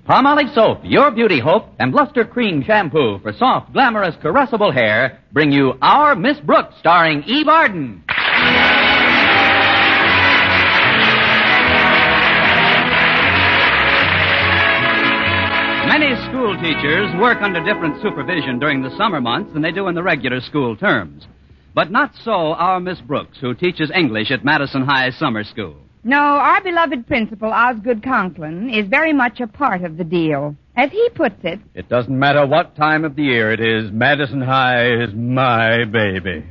Palmolive Soap, Your Beauty Hope, and Luster Cream Shampoo for soft, glamorous, caressable hair bring you Our Miss Brooks, starring Eve Arden. Many school teachers work under different supervision during the summer months than they do in the regular school terms. But not so our Miss Brooks, who teaches English at Madison High Summer School. No, our beloved principal, Osgood Conklin, is very much a part of the deal. As he puts it... It doesn't matter what time of the year it is, Madison High is my baby.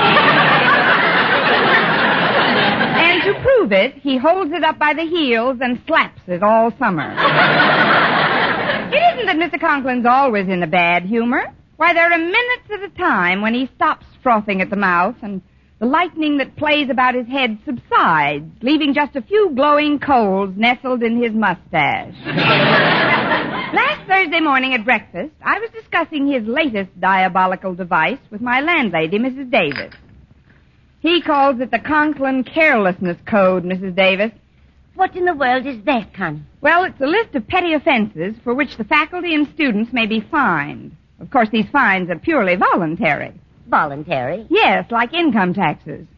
And to prove it, he holds it up by the heels and slaps it all summer. It isn't that Mr. Conklin's always in a bad humor. Why, there are minutes at a time when he stops frothing at the mouth and the lightning that plays about his head subsides, leaving just a few glowing coals nestled in his mustache. Last Thursday morning at breakfast, I was discussing his latest diabolical device with my landlady, Mrs. Davis. He calls it the Conklin Carelessness Code, Mrs. Davis. What in the world is that, Connie? Well, it's a list of petty offenses for which the faculty and students may be fined. Of course, these fines are purely voluntary. Voluntary? Yes, like income taxes.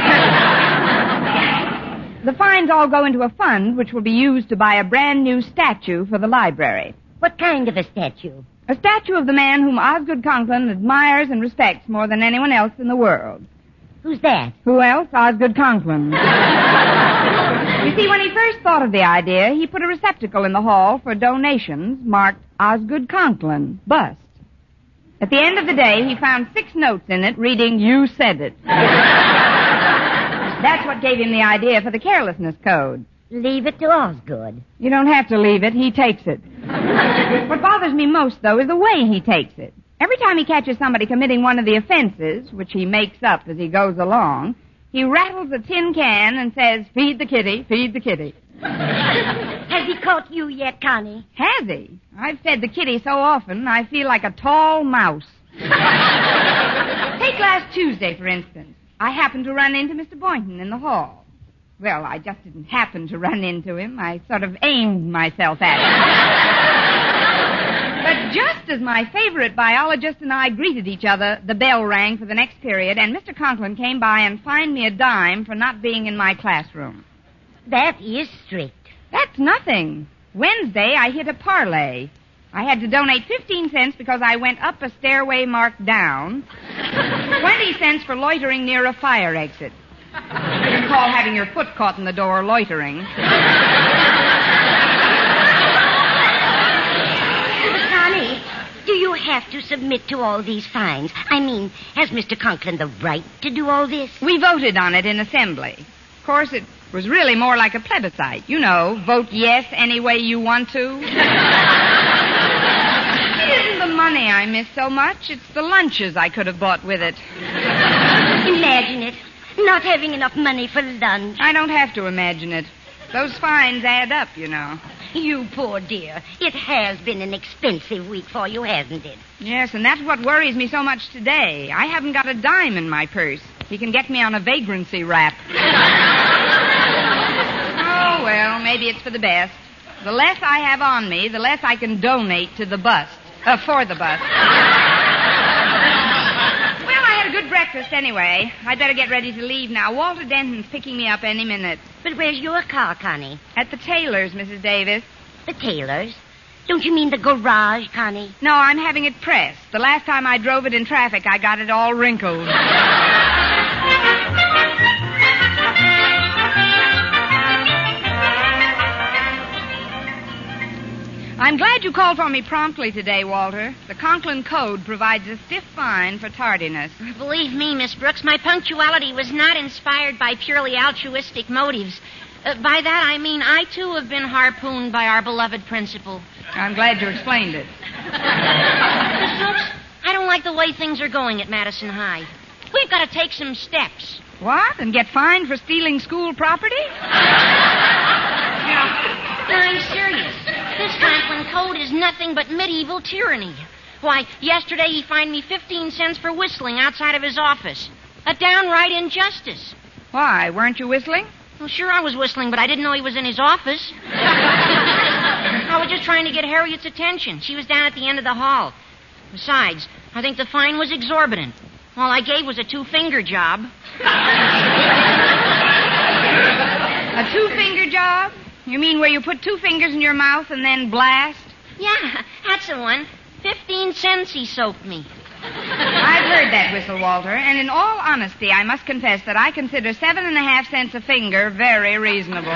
The fines all go into a fund which will be used to buy a brand new statue for the library. What kind of a statue? A statue of the man whom Osgood Conklin admires and respects more than anyone else in the world. Who's that? Who else? Osgood Conklin. You see, when he first thought of the idea, he put a receptacle in the hall for donations marked Osgood Conklin, bust. At the end of the day, he found 6 notes in it reading, "You said it." That's what gave him the idea for the carelessness code. Leave it to Osgood. You don't have to leave it. He takes it. What bothers me most, though, is the way he takes it. Every time he catches somebody committing one of the offenses, which he makes up as he goes along, he rattles a tin can and says, "Feed the kitty, feed the kitty." Has he caught you yet, Connie? Has he? I've fed the kitty so often, I feel like a tall mouse. Take last Tuesday, for instance. I happened to run into Mr. Boynton in the hall. Well, I just didn't happen to run into him. I sort of aimed myself at him. But just as my favorite biologist and I greeted each other, the bell rang for the next period, and Mr. Conklin came by and fined me a dime for not being in my classroom. That is strict. That's nothing. Wednesday, I hit a parlay. I had to donate 15 cents because I went up a stairway marked down. 20 cents for loitering near a fire exit. You can call having your foot caught in the door loitering. Connie, do you have to submit to all these fines? I mean, has Mr. Conklin the right to do all this? We voted on it in assembly. Of course, it was really more like a plebiscite. You know, vote yes any way you want to. It isn't the money I miss so much. It's the lunches I could have bought with it. Imagine it. Not having enough money for lunch. I don't have to imagine it. Those fines add up, you know. You poor dear. It has been an expensive week for you, hasn't it? Yes, and that's what worries me so much today. I haven't got a dime in my purse. He can get me on a vagrancy rap. Oh, well, maybe it's for the best. The less I have on me, the less I can donate to the bust. For the bust. Well, I had a good breakfast anyway. I'd better get ready to leave now. Walter Denton's picking me up any minute. But where's your car, Connie? At the tailor's, Mrs. Davis. The tailor's? Don't you mean the garage, Connie? No, I'm having it pressed. The last time I drove it in traffic, I got it all wrinkled. I'm glad you called for me promptly today, Walter. The Conklin Code provides a stiff fine for tardiness. Believe me, Miss Brooks, my punctuality was not inspired by purely altruistic motives. By that, I mean I, too, have been harpooned by our beloved principal. I'm glad you explained it. Miss Brooks, I don't like the way things are going at Madison High. We've got to take some steps. What? And get fined for stealing school property? No, I'm serious. This Conklin Code is nothing but medieval tyranny. Why, yesterday he fined me 15 cents for whistling outside of his office. A downright injustice. Why, weren't you whistling? Well, sure I was whistling, but I didn't know he was in his office. I was just trying to get Harriet's attention. She was down at the end of the hall. Besides, I think the fine was exorbitant. All I gave was a 2-finger job. A 2-finger job? You mean where you put 2 fingers in your mouth and then blast? Yeah, that's the one. 15 cents he soaked me. I've heard that whistle, Walter, and in all honesty, I must confess that I consider 7.5 cents a finger very reasonable.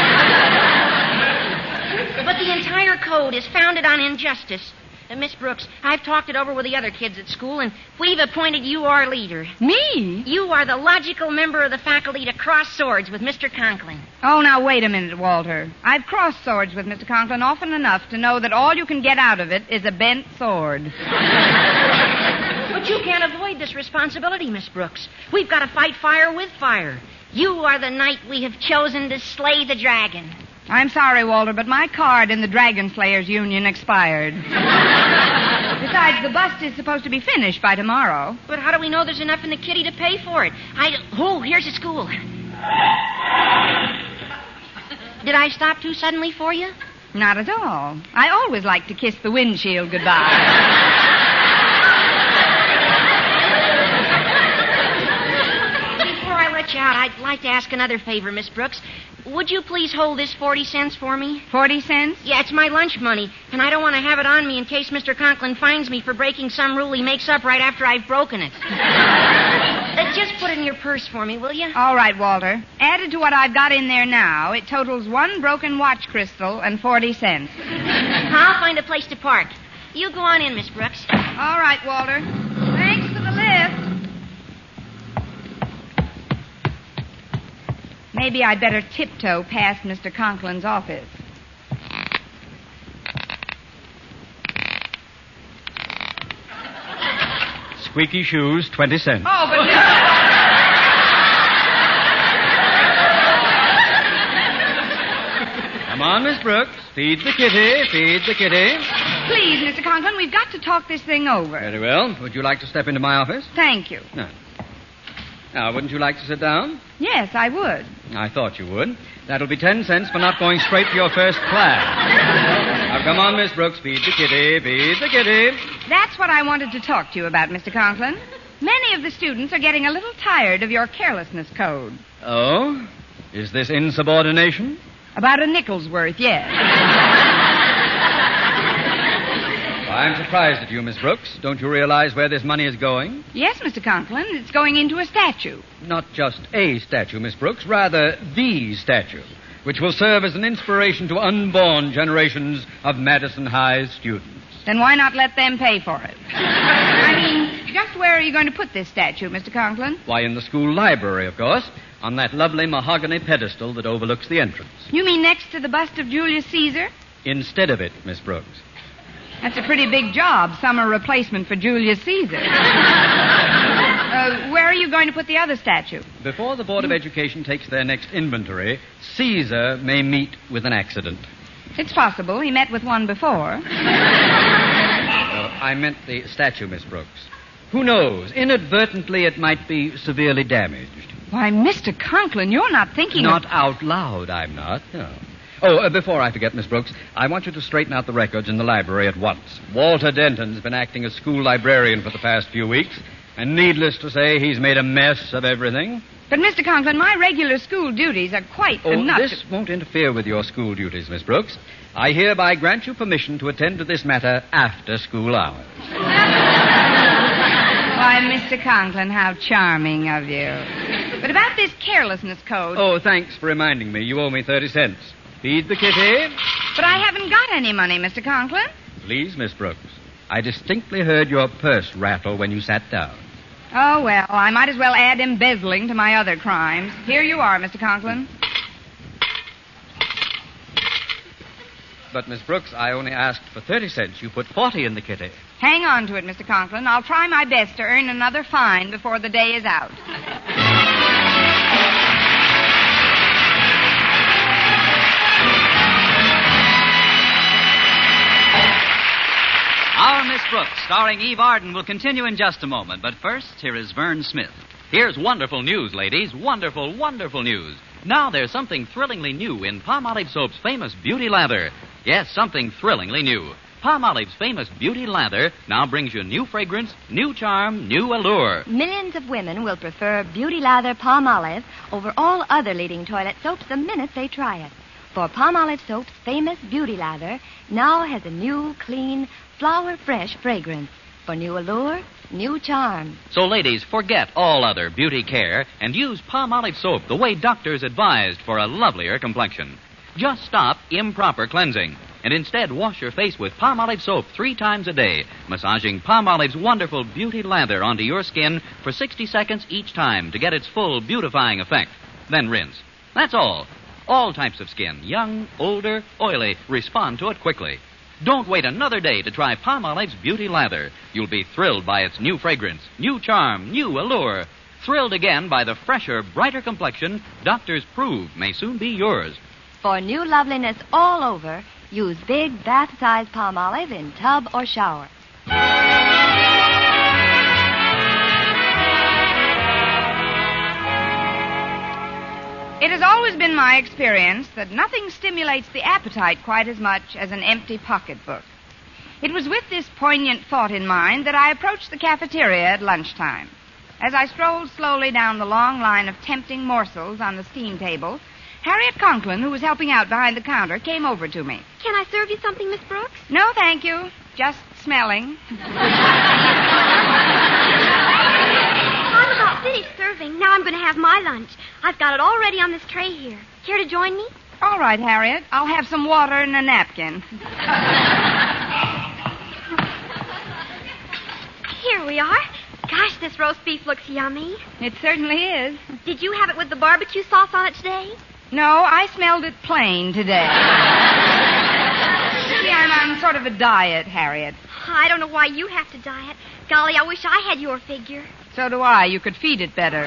But the entire code is founded on injustice. Miss Brooks, I've talked it over with the other kids at school, and we've appointed you our leader. Me? You are the logical member of the faculty to cross swords with Mr. Conklin. Oh, now, wait a minute, Walter. I've crossed swords with Mr. Conklin often enough to know that all you can get out of it is a bent sword. But you can't avoid this responsibility, Miss Brooks. We've got to fight fire with fire. You are the knight we have chosen to slay the dragon. I'm sorry, Walter, but my card in the Dragon Slayers Union expired. Besides, the bust is supposed to be finished by tomorrow. But how do we know there's enough in the kitty to pay for it? Here's the school. Did I stop too suddenly for you? Not at all. I always like to kiss the windshield goodbye. Before I let you out, I'd like to ask another favor, Miss Brooks. Would you please hold this 40 cents for me? 40 cents? Yeah, it's my lunch money, and I don't want to have it on me in case Mr. Conklin finds me for breaking some rule he makes up right after I've broken it. Just put it in your purse for me, will you? All right, Walter. Added to what I've got in there now, it totals 1 broken watch crystal and 40 cents. I'll find a place to park. You go on in, Miss Brooks. All right, Walter. Thanks for the lift. Maybe I'd better tiptoe past Mr. Conklin's office. Squeaky shoes, 20 cents. Oh, but... Come on, Miss Brooks. Feed the kitty, feed the kitty. Please, Mr. Conklin, we've got to talk this thing over. Very well. Would you like to step into my office? Thank you. No. Now, wouldn't you like to sit down? Yes, I would. I thought you would. That'll be 10 cents for not going straight to your first class. Now, come on, Miss Brooks. Feed the kitty, feed the kitty. That's what I wanted to talk to you about, Mr. Conklin. Many of the students are getting a little tired of your carelessness code. Oh? Is this insubordination? About a nickel's worth, yes. I'm surprised at you, Miss Brooks. Don't you realize where this money is going? Yes, Mr. Conklin. It's going into a statue. Not just a statue, Miss Brooks. Rather, the statue, which will serve as an inspiration to unborn generations of Madison High's students. Then why not let them pay for it? I mean, just where are you going to put this statue, Mr. Conklin? Why, in the school library, of course, on that lovely mahogany pedestal that overlooks the entrance. You mean next to the bust of Julius Caesar? Instead of it, Miss Brooks. That's a pretty big job, summer replacement for Julius Caesar. Where are you going to put the other statue? Before the Board of Education takes their next inventory, Caesar may meet with an accident. It's possible. He met with one before. I meant the statue, Miss Brooks. Who knows? Inadvertently, it might be severely damaged. Why, Mr. Conklin, you're not thinking Not out loud, I'm not, no. Oh, before I forget, Miss Brooks, I want you to straighten out the records in the library at once. Walter Denton's been acting as school librarian for the past few weeks, and needless to say, he's made a mess of everything. But, Mr. Conklin, my regular school duties are quite enough. This won't interfere with your school duties, Miss Brooks. I hereby grant you permission to attend to this matter after school hours. Why, Mr. Conklin, how charming of you. But about this carelessness code... Oh, thanks for reminding me. You owe me 30 cents. Feed the kitty. But I haven't got any money, Mr. Conklin. Please, Miss Brooks. I distinctly heard your purse rattle when you sat down. Oh, well, I might as well add embezzling to my other crimes. Here you are, Mr. Conklin. But, Miss Brooks, I only asked for 30 cents. You put 40 in the kitty. Hang on to it, Mr. Conklin. I'll try my best to earn another fine before the day is out. Our Miss Brooks, starring Eve Arden, will continue in just a moment. But first, here is Vern Smith. Here's wonderful news, ladies. Wonderful, wonderful news. Now there's something thrillingly new in Palmolive Soap's famous Beauty Lather. Yes, something thrillingly new. Palmolive's famous Beauty Lather now brings you new fragrance, new charm, new allure. Millions of women will prefer Beauty Lather Palmolive over all other leading toilet soaps the minute they try it. For Palmolive Soap's famous Beauty Lather now has a new, clean, flower-fresh fragrance for new allure, new charm. So, ladies, forget all other beauty care and use Palmolive soap the way doctors advised for a lovelier complexion. Just stop improper cleansing and instead wash your face with Palmolive soap 3 times a day, massaging Palmolive's wonderful Beauty Lather onto your skin for 60 seconds each time to get its full beautifying effect. Then rinse. That's all. All types of skin, young, older, oily, respond to it quickly. Don't wait another day to try Palmolive's Beauty Lather. You'll be thrilled by its new fragrance, new charm, new allure. Thrilled again by the fresher, brighter complexion doctors prove may soon be yours. For new loveliness all over, use big bath-size Palmolive in tub or shower. It has always been my experience that nothing stimulates the appetite quite as much as an empty pocketbook. It was with this poignant thought in mind that I approached the cafeteria at lunchtime. As I strolled slowly down the long line of tempting morsels on the steam table, Harriet Conklin, who was helping out behind the counter, came over to me. Can I serve you something, Miss Brooks? No, thank you. Just smelling. I'm about finished serving. Now I'm going to have my lunch. I've got it all ready on this tray here. Care to join me? All right, Harriet. I'll have some water and a napkin. Here we are. Gosh, this roast beef looks yummy. It certainly is. Did you have it with the barbecue sauce on it today? No, I smelled it plain today. See, I'm on sort of a diet, Harriet. I don't know why you have to diet. Golly, I wish I had your figure. So do I. You could feed it better.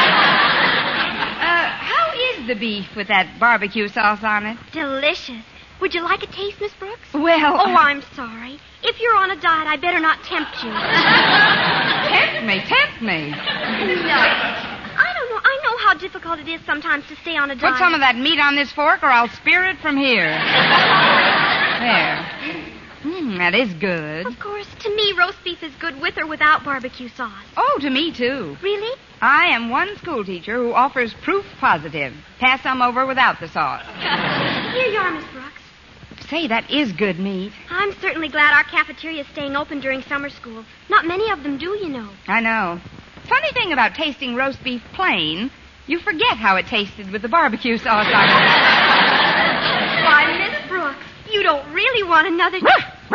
How is the beef with that barbecue sauce on it? Delicious. Would you like a taste, Miss Brooks? Well... Oh, I'm sorry. If you're on a diet, I better not tempt you. Tempt me. No. I don't know. I know how difficult it is sometimes to stay on a diet. Put some of that meat on this fork or I'll spear it from here. There. That is good. Of course, to me, roast beef is good with or without barbecue sauce. Oh, to me, too. Really? I am one schoolteacher who offers proof positive. Pass some over without the sauce. Here you are, Miss Brooks. Say, that is good meat. I'm certainly glad our cafeteria is staying open during summer school. Not many of them do, you know. I know. Funny thing about tasting roast beef plain, you forget how it tasted with the barbecue sauce on it. Why, Miss Brooks, you don't really want another... All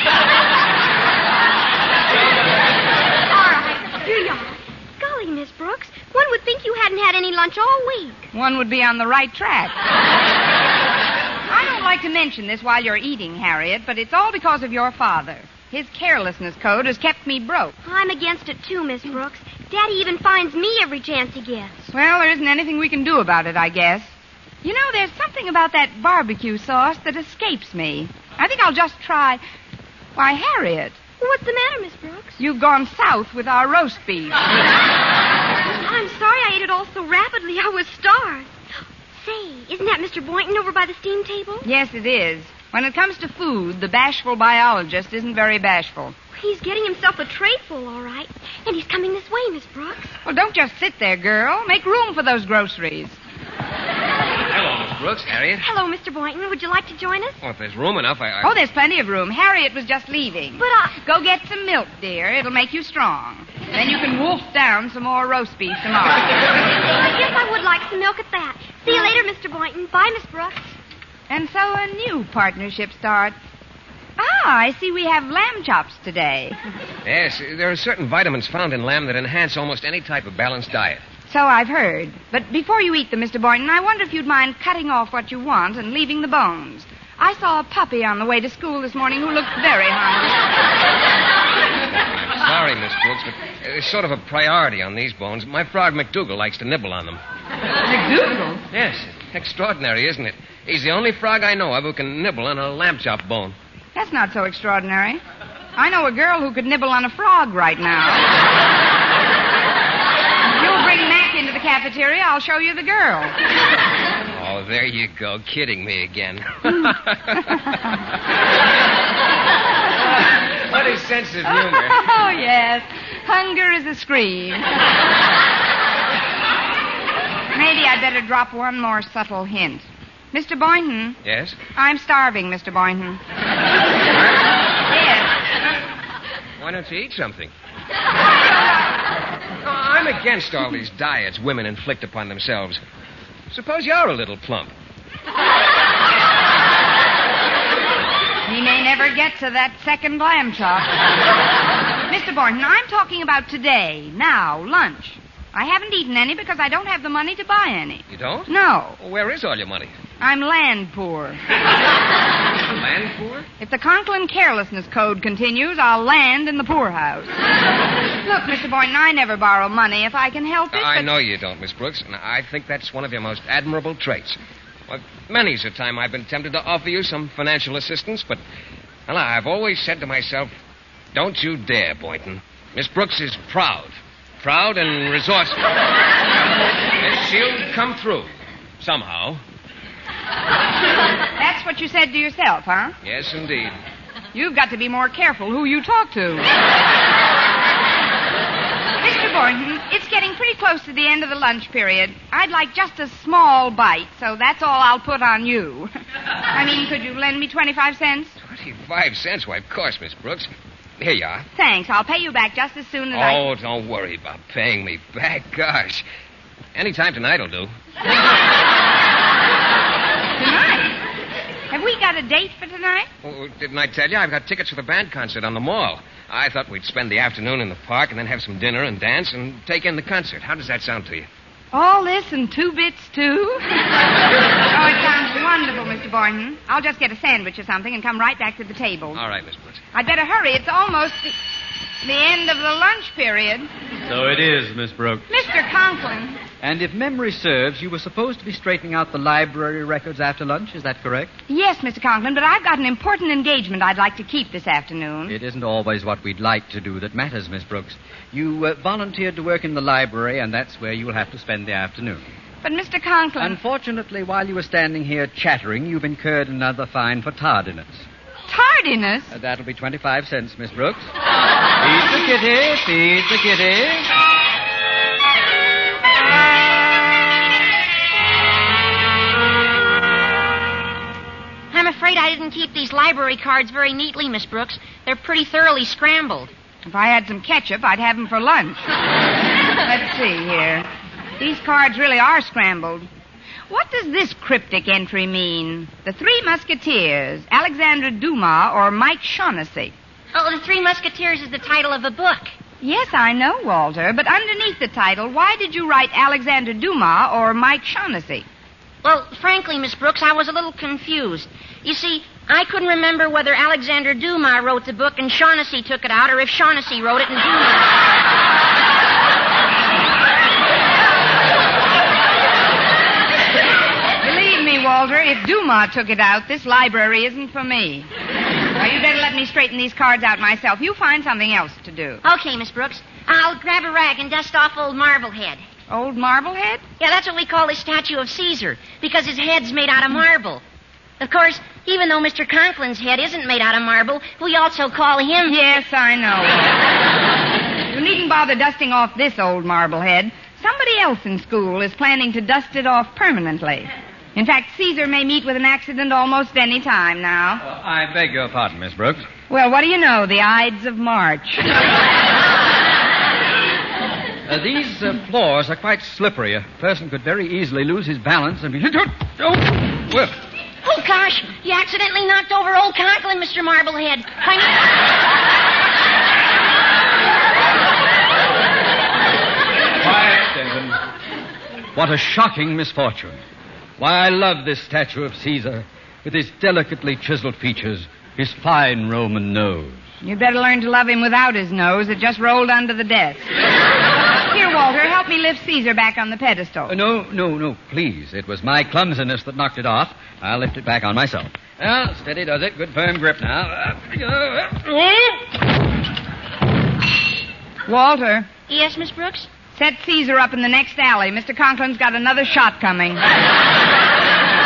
right, here you are. Golly, Miss Brooks, one would think you hadn't had any lunch all week. One would be on the right track. I don't like to mention this while you're eating, Harriet, but it's all because of your father. His carelessness code has kept me broke. I'm against it, too, Miss Brooks. Daddy even finds me every chance he gets. Well, there isn't anything we can do about it, I guess. You know, there's something about that barbecue sauce that escapes me. I think I'll just try... Why, Harriet. What's the matter, Miss Brooks? You've gone south with our roast beef. I'm sorry I ate it all so rapidly. I was starved. Say, isn't that Mr. Boynton over by the steam table? Yes, it is. When it comes to food, the bashful biologist isn't very bashful. He's getting himself a tray full, all right. And he's coming this way, Miss Brooks. Well, don't just sit there, girl. Make room for those groceries. Hello, Miss Brooks. Harriet. Hello, Mr. Boynton. Would you like to join us? Oh, if there's room enough, I... Oh, there's plenty of room. Harriet was just leaving. But Go get some milk, dear. It'll make you strong. Then you can wolf down some more roast beef tomorrow. I guess I would like some milk at that. See you later, Mr. Boynton. Bye, Miss Brooks. And so a new partnership starts. I see we have lamb chops today. Yes, there are certain vitamins found in lamb that enhance almost any type of balanced diet. So I've heard. But before you eat them, Mr. Boynton, I wonder if you'd mind cutting off what you want and leaving the bones. I saw a puppy on the way to school this morning who looked very hungry. I'm sorry, Miss Brooks, but it's sort of a priority on these bones. My frog McDougal likes to nibble on them. McDougal? Yes, extraordinary, isn't it? He's the only frog I know of who can nibble on a lamb chop bone. That's not so extraordinary. I know a girl who could nibble on a frog right now. If you'll bring Mac into the cafeteria, I'll show you the girl. Oh, Oh, there you go, kidding me again. What a sense of humor. Oh, yes. Hunger is a scream. Maybe I'd better drop one more subtle hint. Mr. Boynton. Yes? I'm starving, Mr. Boynton. Yes. Why don't you eat something? I'm against all these diets women inflict upon themselves. Suppose you're a little plump. He may never get to that second lamb chop. Mr. Boynton, I'm talking about today, now, lunch. I haven't eaten any because I don't have the money to buy any. You don't? No. Well, where is all your money? I'm land poor. Land poor? If the Conklin carelessness code continues, I'll land in the poorhouse. Look, Mr. Boynton, I never borrow money if I can help it. I know you don't, Miss Brooks, and I think that's one of your most admirable traits. Well, many's the time I've been tempted to offer you some financial assistance, but, well, I've always said to myself, don't you dare, Boynton. Miss Brooks is proud and resourceful. And she'll come through, somehow. That's what you said to yourself, huh? Yes, indeed. You've got to be more careful who you talk to. Mr. Boynton, it's getting pretty close to the end of the lunch period. I'd like just a small bite, so that's all I'll put on you. I mean, could you lend me 25 cents? 25 cents? Why, of course, Miss Brooks. Here you are. Thanks. I'll pay you back just as soon as Oh, don't worry about paying me back. Gosh. Any time tonight will do. Tonight? Have we got a date for tonight? Oh, didn't I tell you? I've got tickets for the band concert on the mall. I thought we'd spend the afternoon in the park and then have some dinner and dance and take in the concert. How does that sound to you? All this and 2 bits, too? Oh, it sounds wonderful, Mr. Boynton. I'll just get a sandwich or something and come right back to the table. All right, Miss Brooks. I'd better hurry. It's almost the end of the lunch period. So it is, Miss Brooks. Mr. Conklin. And if memory serves, you were supposed to be straightening out the library records after lunch. Is that correct? Yes, Mr. Conklin, but I've got an important engagement I'd like to keep this afternoon. It isn't always what we'd like to do that matters, Miss Brooks. You volunteered to work in the library, and that's where you'll have to spend the afternoon. But, Mr. Conklin... Unfortunately, while you were standing here chattering, you've incurred another fine for tardiness. Tardiness? That'll be 25 cents, Miss Brooks. Feed the kitty, feed the kitty. I'm afraid I didn't keep these library cards very neatly, Miss Brooks. They're pretty thoroughly scrambled. If I had some ketchup, I'd have them for lunch. Let's see here. These cards really are scrambled. What does this cryptic entry mean? The Three Musketeers, Alexandre Dumas, or Mike Shaughnessy? Oh, The Three Musketeers is the title of a book. Yes, I know, Walter, but underneath the title, why did you write Alexandre Dumas or Mike Shaughnessy? Well, frankly, Miss Brooks, I was a little confused. You see, I couldn't remember whether Alexandre Dumas wrote the book and Shaughnessy took it out, or if Shaughnessy wrote it and Dumas... Believe me, Walter, if Dumas took it out, this library isn't for me. Now, you better let me straighten these cards out myself. You find something else to do. Okay, Miss Brooks. I'll grab a rag and dust off old Marblehead. Old Marblehead? Yeah, that's what we call the statue of Caesar, because his head's made out of marble. Of course, even though Mr. Conklin's head isn't made out of marble, we also call him... Yes, I know. You needn't bother dusting off this old Marblehead. Somebody else in school is planning to dust it off permanently. In fact, Caesar may meet with an accident almost any time now. I beg your pardon, Miss Brooks. Well, what do you know? The Ides of March. These floors are quite slippery. A person could very easily lose his balance and be... Well... Oh, gosh, you accidentally knocked over old Conklin, Mr. Marblehead. Quiet, Denton. What a shocking misfortune. Why, I love this statue of Caesar, with his delicately chiseled features, his fine Roman nose. You'd better learn to love him without his nose. It just rolled under the desk. Here, Walter, help me lift Caesar back on the pedestal. No, please. It was my clumsiness that knocked it off. I'll lift it back on myself. Well, steady does it. Good firm grip now. Walter. Yes, Miss Brooks? Set Caesar up in the next alley. Mr. Conklin's got another shot coming.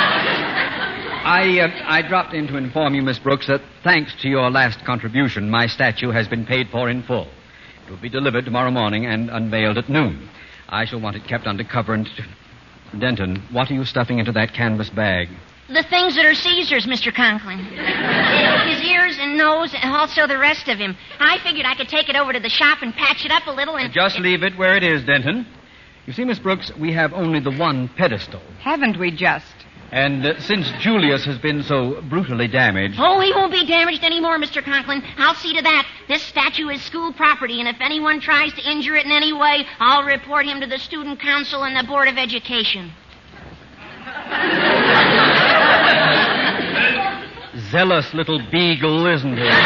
I dropped in to inform you, Miss Brooks, that thanks to your last contribution, my statue has been paid for in full. It will be delivered tomorrow morning and unveiled at noon. I shall want it kept under cover and... Denton, what are you stuffing into that canvas bag? The things that are Caesar's, Mr. Conklin. His ears and nose, and also the rest of him. I figured I could take it over to the shop and patch it up a little and... Just leave it where it is, Denton. You see, Miss Brooks, we have only the one pedestal. Haven't we just? And since Julius has been so brutally damaged... Oh, he won't be damaged anymore, Mr. Conklin. I'll see to that. This statue is school property, and if anyone tries to injure it in any way, I'll report him to the Student Council and the Board of Education. Zealous little beagle, isn't he?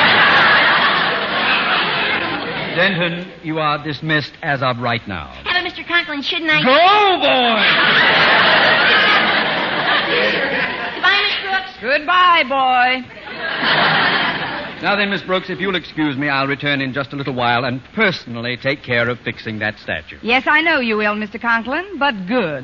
Denton, you are dismissed as of right now. But, Mr. Conklin, shouldn't I... Go, boy! Goodbye, Miss Brooks. Goodbye, boy. Now then, Miss Brooks, if you'll excuse me, I'll return in just a little while and personally take care of fixing that statue. Yes, I know you will, Mr. Conklin, but good.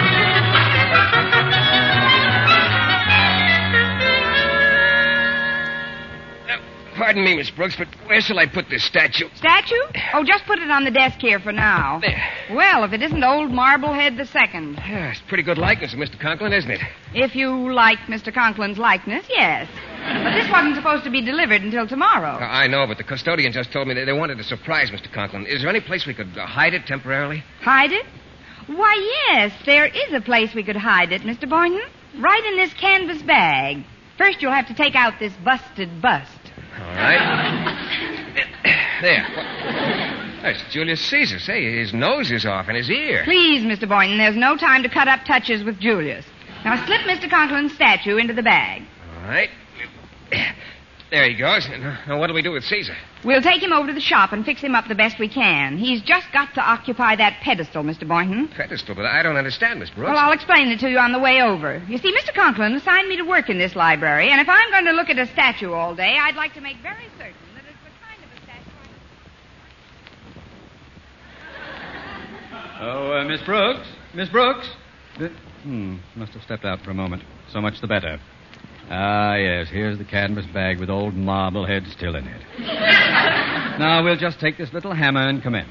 Pardon me, Miss Brooks, but where shall I put this statue? Statue? Oh, just put it on the desk here for now. There. Well, if it isn't old Marblehead II. Yeah, it's a pretty good likeness of Mr. Conklin, isn't it? If you like Mr. Conklin's likeness, yes. But this wasn't supposed to be delivered until tomorrow. I know, but the custodian just told me that they wanted to surprise Mr. Conklin. Is there any place we could hide it temporarily? Hide it? Why, yes, there is a place we could hide it, Mr. Boynton. Right in this canvas bag. First, you'll have to take out this busted bust. All right. There. That's Julius Caesar. Say, his nose is off and his ear. Please, Mr. Boynton, there's no time to cut up touches with Julius. Now, slip Mr. Conklin's statue into the bag. All right. There he goes. Now, what do we do with Caesar? We'll take him over to the shop and fix him up the best we can. He's just got to occupy that pedestal, Mr. Boynton. Pedestal? But I don't understand, Miss Brooks. Well, I'll explain it to you on the way over. You see, Mr. Conklin assigned me to work in this library, and if I'm going to look at a statue all day, I'd like to make very certain that it's the kind of a statue... Oh, Miss Brooks? Miss Brooks? Must have stepped out for a moment. So much the better. Ah, yes, here's the canvas bag with old Marblehead still in it. Now, we'll just take this little hammer and commence.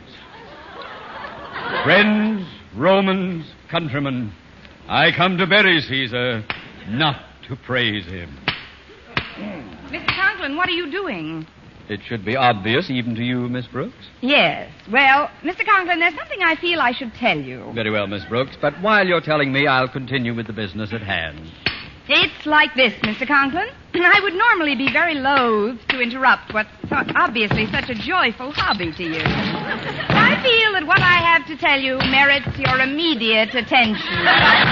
Friends, Romans, countrymen, I come to bury Caesar, not to praise him. Mr. Conklin, what are you doing? It should be obvious even to you, Miss Brooks. Yes. Well, Mr. Conklin, there's something I feel I should tell you. Very well, Miss Brooks, but while you're telling me, I'll continue with the business at hand. It's like this, Mr. Conklin. I would normally be very loath to interrupt what's obviously such a joyful hobby to you. I feel that what I have to tell you merits your immediate attention.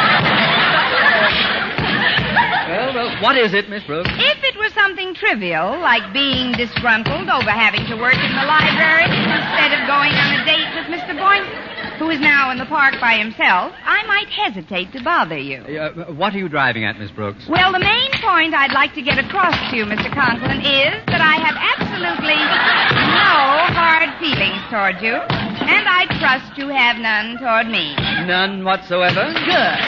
Well, what is it, Miss Brooks? If it were something trivial, like being disgruntled over having to work in the library instead of going on a date with Mr. Boynton, who is now in the park by himself, I might hesitate to bother you. What are you driving at, Miss Brooks? Well, the main point I'd like to get across to you, Mr. Conklin, is that I have absolutely no hard feelings toward you, and I trust you have none toward me. None whatsoever? Good.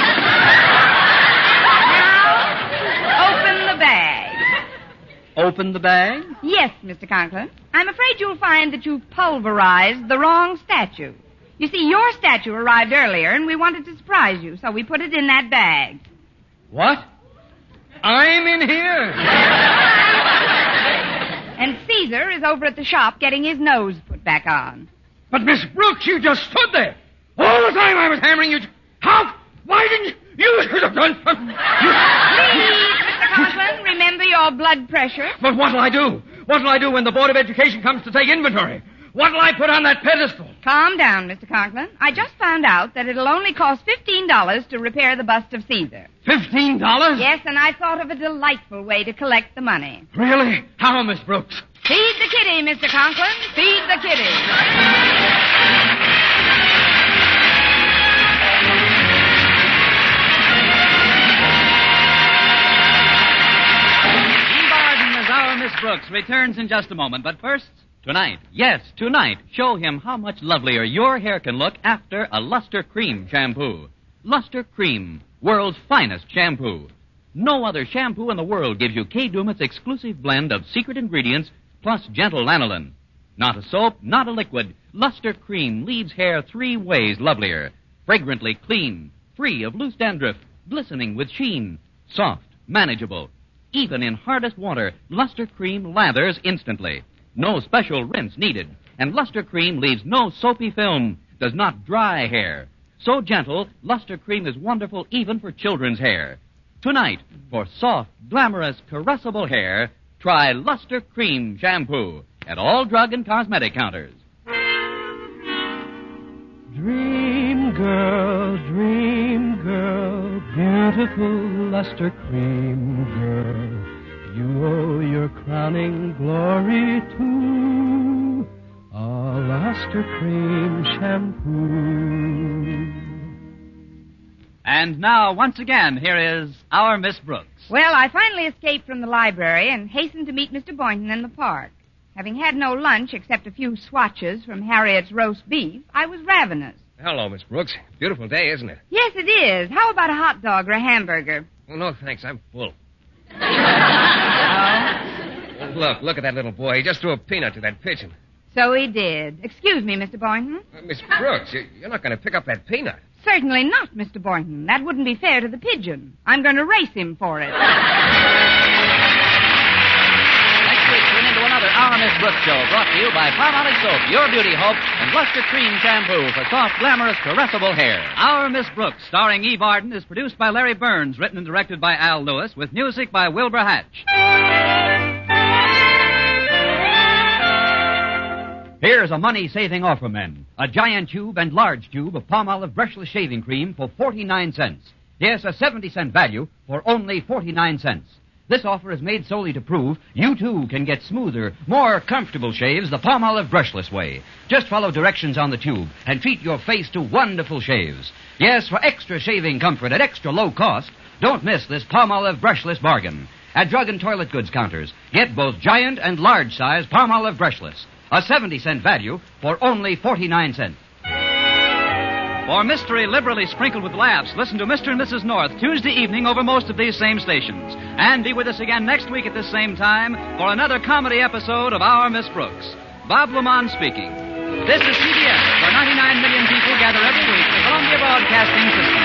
Now, open the bag. Open the bag? Yes, Mr. Conklin. I'm afraid you'll find that you've pulverized the wrong statue. You see, your statue arrived earlier, and we wanted to surprise you, so we put it in that bag. What? I'm in here? And Caesar is over at the shop getting his nose put back on. But, Miss Brooks, you just stood there. All the time I was hammering you. How? Why didn't you should have done... Please, Mr. Conklin, remember your blood pressure. But what'll I do? What'll I do when the Board of Education comes to take inventory? What'll I put on that pedestal? Calm down, Mr. Conklin. I just found out that it'll only cost $15 to repair the bust of Caesar. $15? Yes, and I thought of a delightful way to collect the money. Really? How, Miss Brooks? Feed the kitty, Mr. Conklin. Feed the kitty. Barton as our Miss Brooks returns in just a moment, but first... Tonight, yes, tonight, show him how much lovelier your hair can look after a Luster Cream shampoo. Luster Cream, world's finest shampoo. No other shampoo in the world gives you Kay Daumit's exclusive blend of secret ingredients plus gentle lanolin. Not a soap, not a liquid. Luster Cream leaves hair 3 ways lovelier. Fragrantly clean, free of loose dandruff, glistening with sheen, soft, manageable. Even in hardest water, Luster Cream lathers instantly. No special rinse needed. And Luster Cream leaves no soapy film, does not dry hair. So gentle, Luster Cream is wonderful even for children's hair. Tonight, for soft, glamorous, caressable hair, try Luster Cream Shampoo at all drug and cosmetic counters. Dream girl, beautiful Luster Cream girl, you owe your crowning glory to a Luster Cream Shampoo. And now, once again, here is our Miss Brooks. Well, I finally escaped from the library and hastened to meet Mr. Boynton in the park. Having had no lunch except a few swatches from Harriet's roast beef, I was ravenous. Hello, Miss Brooks. Beautiful day, isn't it? Yes, it is. How about a hot dog or a hamburger? Well, no, thanks. I'm full. Oh? Look at that little boy. He just threw a peanut to that pigeon. So he did. Excuse me, Mr. Boynton. Miss Brooks, you're not going to pick up that peanut. Certainly not, Mr. Boynton. That wouldn't be fair to the pigeon. I'm going to race him for it. Next week, tune into another Our Miss Brooks show brought to you by Palmolive Soap, Your Beauty Hope, and Luster Cream Shampoo for soft, glamorous, caressable hair. Our Miss Brooks, starring Eve Arden, is produced by Larry Burns, written and directed by Al Lewis, with music by Wilbur Hatch. Here's a money-saving offer, men. A giant tube and large tube of Palmolive brushless shaving cream for 49 cents. Yes, a 70-cent value for only 49 cents. This offer is made solely to prove you, too, can get smoother, more comfortable shaves the Palmolive brushless way. Just follow directions on the tube and treat your face to wonderful shaves. Yes, for extra shaving comfort at extra low cost, don't miss this Palmolive brushless bargain. At drug and toilet goods counters, get both giant and large size Palmolive brushless. A 70-cent value for only 49 cents. For mystery liberally sprinkled with laughs, listen to Mr. and Mrs. North Tuesday evening over most of these same stations. And be with us again next week at this same time for another comedy episode of Our Miss Brooks. Bob Lamont speaking. This is CBS, where 99 million people gather every week, the Columbia Broadcasting System.